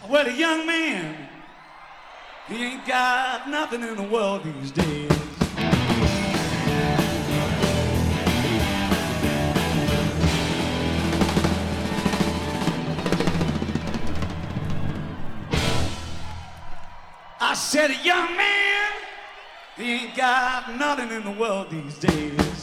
Well, a young man, he ain't got nothing in the world these days. I said a young man, he ain't got nothing in the world these days.